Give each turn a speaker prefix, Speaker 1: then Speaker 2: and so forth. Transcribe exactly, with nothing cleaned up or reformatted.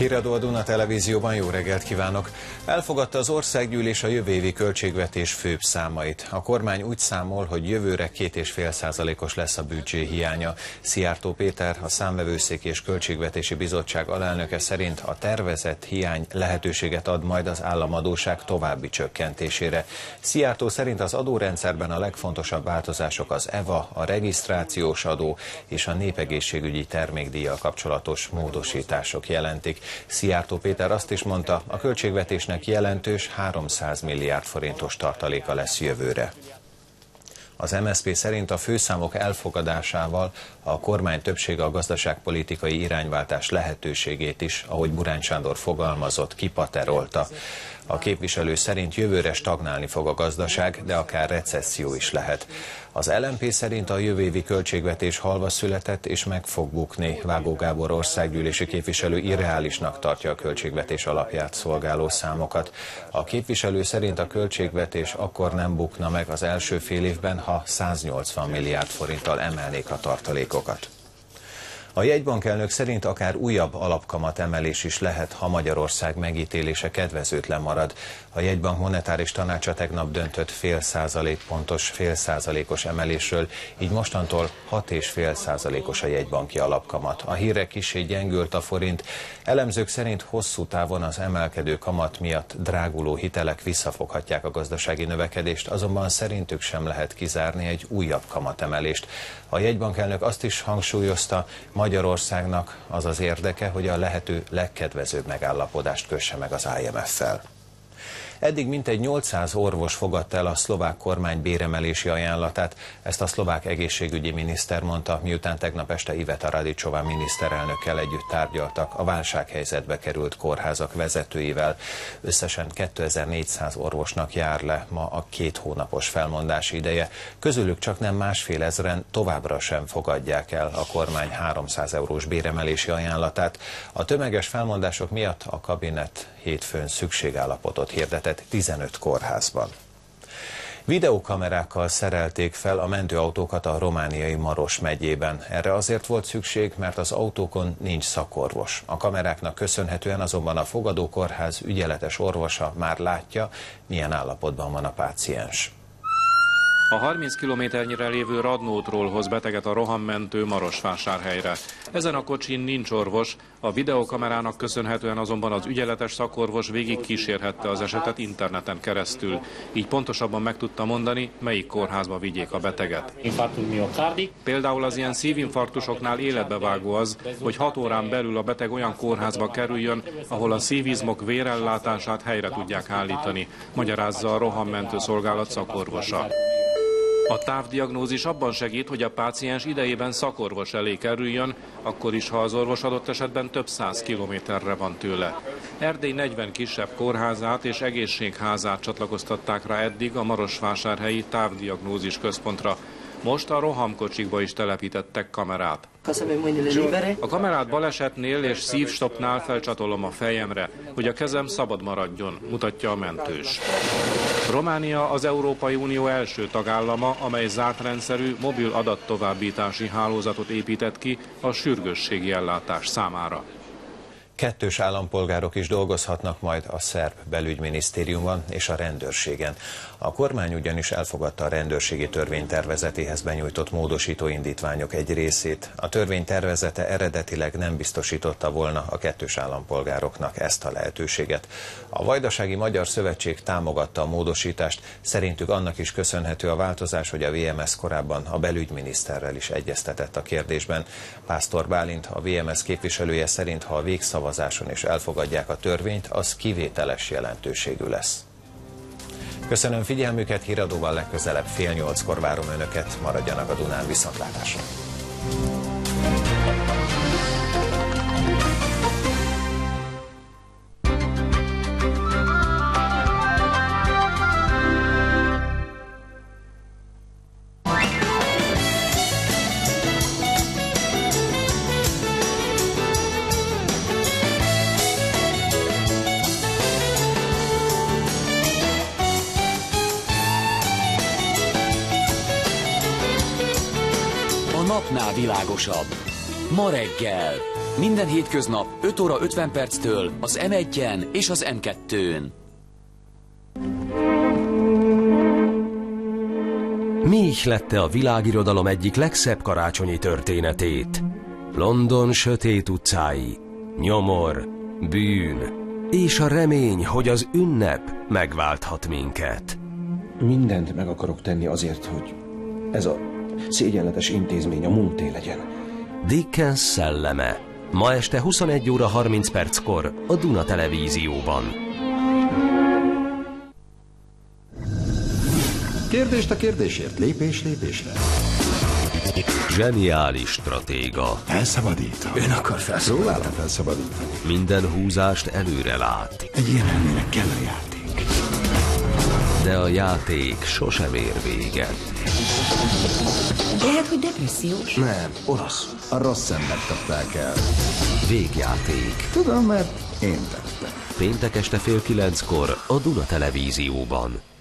Speaker 1: Híradó a Duna Televízióban, jó reggelt kívánok! Elfogadta az országgyűlés a jövő évi költségvetés főbb számait. A kormány úgy számol, hogy jövőre két és fél százalékos lesz a büdzsé hiánya. Szijjártó Péter, a Számvevőszék és Költségvetési Bizottság alelnöke szerint a tervezett hiány lehetőséget ad majd az államadósság további csökkentésére. Szijjártó szerint az adórendszerben a legfontosabb változások az é vé á, a regisztrációs adó és a népegészségügyi termékdíjjal kapcsolatos módosítások jelentik. Szijjártó Péter azt is mondta, a költségvetésnek jelentős háromszáz milliárd forintos tartaléka lesz jövőre. Az em es zé pé szerint a főszámok elfogadásával a kormány többsége a gazdaságpolitikai irányváltás lehetőségét is, ahogy Burány Sándor fogalmazott, kipaterolta. A képviselő szerint jövőre stagnálni fog a gazdaság, de akár recesszió is lehet. Az el em pé szerint a jövő évi költségvetés halva született és meg fog bukni. Vágó Gábor országgyűlési képviselő irreálisnak tartja a költségvetés alapját szolgáló számokat. A képviselő szerint a költségvetés akkor nem bukna meg az első fél évben, ha száznyolcvan milliárd forinttal emelnék a tartalékokat. A jegybankelnök szerint akár újabb alapkamat emelés is lehet, ha Magyarország megítélése kedvezőtlen marad. A jegybank monetáris tanácsa tegnap döntött fél százalék pontos, fél százalékos emelésről, így mostantól hat és fél százalékos a jegybanki alapkamat. A hírre kissé gyengült a forint. Elemzők szerint hosszú távon az emelkedő kamat miatt dráguló hitelek visszafoghatják a gazdasági növekedést, azonban szerintük sem lehet kizárni egy újabb kamatemelést. A jegybankelnök azt is hangsúlyozta, Magyarországnak az az érdeke, hogy a lehető legkedvezőbb megállapodást kösse meg az i em ef-fel. Eddig mintegy nyolcszáz orvos fogadta el a szlovák kormány béremelési ajánlatát, ezt a szlovák egészségügyi miniszter mondta, miután tegnap este Iveta Radičová miniszterelnökkel együtt tárgyaltak a válsághelyzetbe került kórházak vezetőivel. Összesen kétezer-négyszáz orvosnak jár le ma a két hónapos felmondási ideje, közülük csak nem másfél ezren továbbra sem fogadják el a kormány háromszáz eurós béremelési ajánlatát. A tömeges felmondások miatt a kabinet hétfőn szükségállapotot hirdetett tizenöt kórházban. Videókamerákkal szerelték fel a mentőautókat a romániai Maros megyében. Erre azért volt szükség, mert az autókon nincs szakorvos. A kameráknak köszönhetően azonban a fogadókórház ügyeletes orvosa már látja, milyen állapotban van a páciens.
Speaker 2: A harminc kilométernyire lévő Radnótról hoz beteget a rohammentő Marosvásárhelyre. Ezen a kocsin nincs orvos, a videókamerának köszönhetően azonban az ügyeletes szakorvos végig kísérhette az esetet interneten keresztül. Így pontosabban meg tudta mondani, melyik kórházba vigyék a beteget. Például az ilyen szívinfarktusoknál életbevágó az, hogy hat órán belül a beteg olyan kórházba kerüljön, ahol a szívizmok vérellátását helyre tudják állítani, magyarázza a rohammentő szolgálat szakorvosa. A távdiagnózis abban segít, hogy a páciens idejében szakorvos elé kerüljön, akkor is, ha az orvos adott esetben több száz kilométerre van tőle. Erdély negyven kisebb kórházát és egészségházát csatlakoztatták rá eddig a Marosvásárhelyi távdiagnózis központra. Most a rohamkocsikba is telepítettek kamerát. A kamerát balesetnél és szívstopnál felcsatolom a fejemre, hogy a kezem szabad maradjon, mutatja a mentős. Románia az Európai Unió első tagállama, amely zárt rendszerű mobil adattovábbítási hálózatot épített ki a sürgősségi ellátás számára.
Speaker 1: Kettős állampolgárok is dolgozhatnak majd a szerb belügyminisztériumban és a rendőrségen. A kormány ugyanis elfogadta a rendőrségi törvénytervezetéhez benyújtott módosító indítványok egy részét. A törvény tervezete eredetileg nem biztosította volna a kettős állampolgároknak ezt a lehetőséget. A Vajdasági Magyar Szövetség támogatta a módosítást, szerintük annak is köszönhető a változás, hogy a vé em es korábban a belügyminiszterrel is egyeztetett a kérdésben. Pásztor Bálint, a vé em es képviselője szerint, ha a végszavazás és elfogadják a törvényt, az kivételes jelentőségű lesz. Köszönöm figyelmüket, híradóval legközelebb fél nyolckor várom Önöket, maradjanak a Dunán, viszontlátásra.
Speaker 3: Napnál világosabb. Ma reggel. Minden hétköznap öt óra ötven perctől az em egyen és az em kettőn.
Speaker 4: Mi ihlette a világirodalom egyik legszebb karácsonyi történetét? London sötét utcái, nyomor, bűn és a remény, hogy az ünnep megválthat minket.
Speaker 5: Mindent meg akarok tenni azért, hogy ez a szégyenletes intézmény a múlté legyen.
Speaker 4: Dickens szelleme. Ma este huszonegy óra harminc perckor a Duna Televízióban.
Speaker 6: Kérdést a kérdésért, lépés lépésre.
Speaker 4: Zseniális stratéga.
Speaker 6: Felszabadítom. Ön akar felszabadítani? Próbálom felszabadítani.
Speaker 4: Minden húzást előre lát.
Speaker 6: Egy ilyen elmének kell a játék.
Speaker 4: De a játék sosem ér véget.
Speaker 7: Lehet, hogy depressziós?
Speaker 6: Nem, olasz. A rossz embert kapták el.
Speaker 4: Végjáték.
Speaker 6: Tudom, mert én tettem.
Speaker 4: Péntek este fél kilenckor a Duna Televízióban.